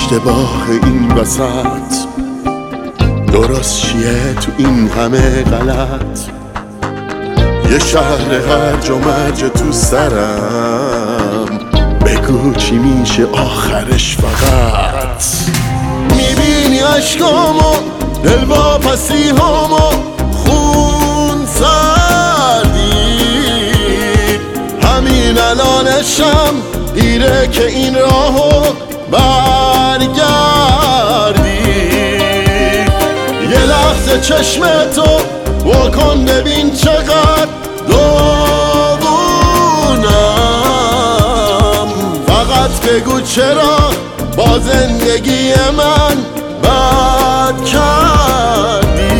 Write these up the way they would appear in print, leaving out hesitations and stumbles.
اشتباه این وسط درست چیه تو این همه غلط؟ یه شهر هرج و مرج تو سرم، بگو چی میشه آخرش فقط؟ میبینی عشقامو، دلواپسی هامو، خون سردی، همین الانشم دیره که این راهو برگردی. یه لحظه چشمتو واکن ببین چقدر داغونم، فقط بگو چرا با زندگی من بد کردی.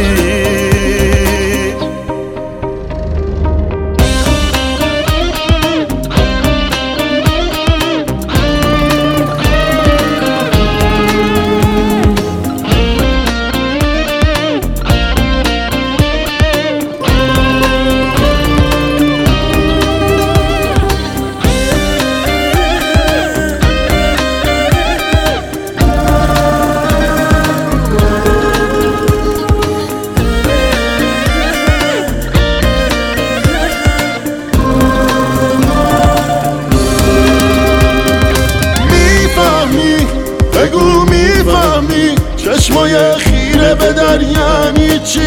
بگو میفهمی چشمای خیره به در یعنی چی؟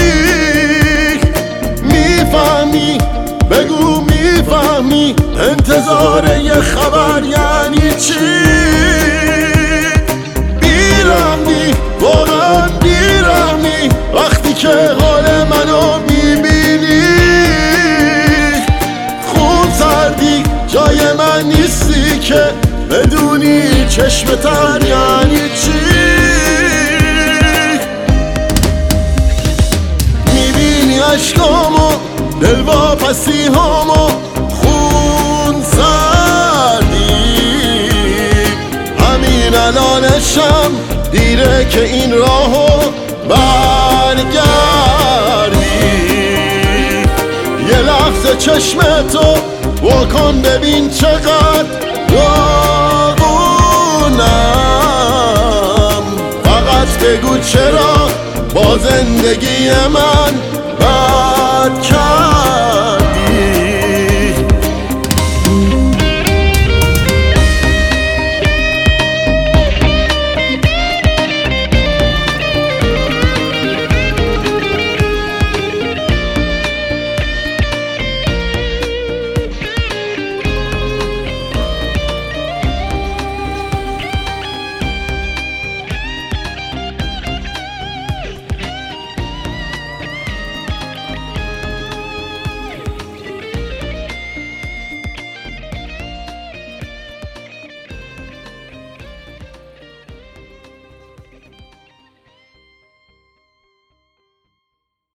میفهمی؟ بگو میفهمی انتظار یه خبر یعنی چی؟ بیرحمی، واقعا بیرحمی وقتی که حال منو میبینی. خون سردی جای من نیستی که بدونی چشم تر یعنی چی؟ میبینی عشقامو، دلواپسی هامو، خون سردی، همین الانشم دیره که این راهو برگردی. یه لحظه چشمتو واکن ببین چقدر فقط بگو چرا با زندگی من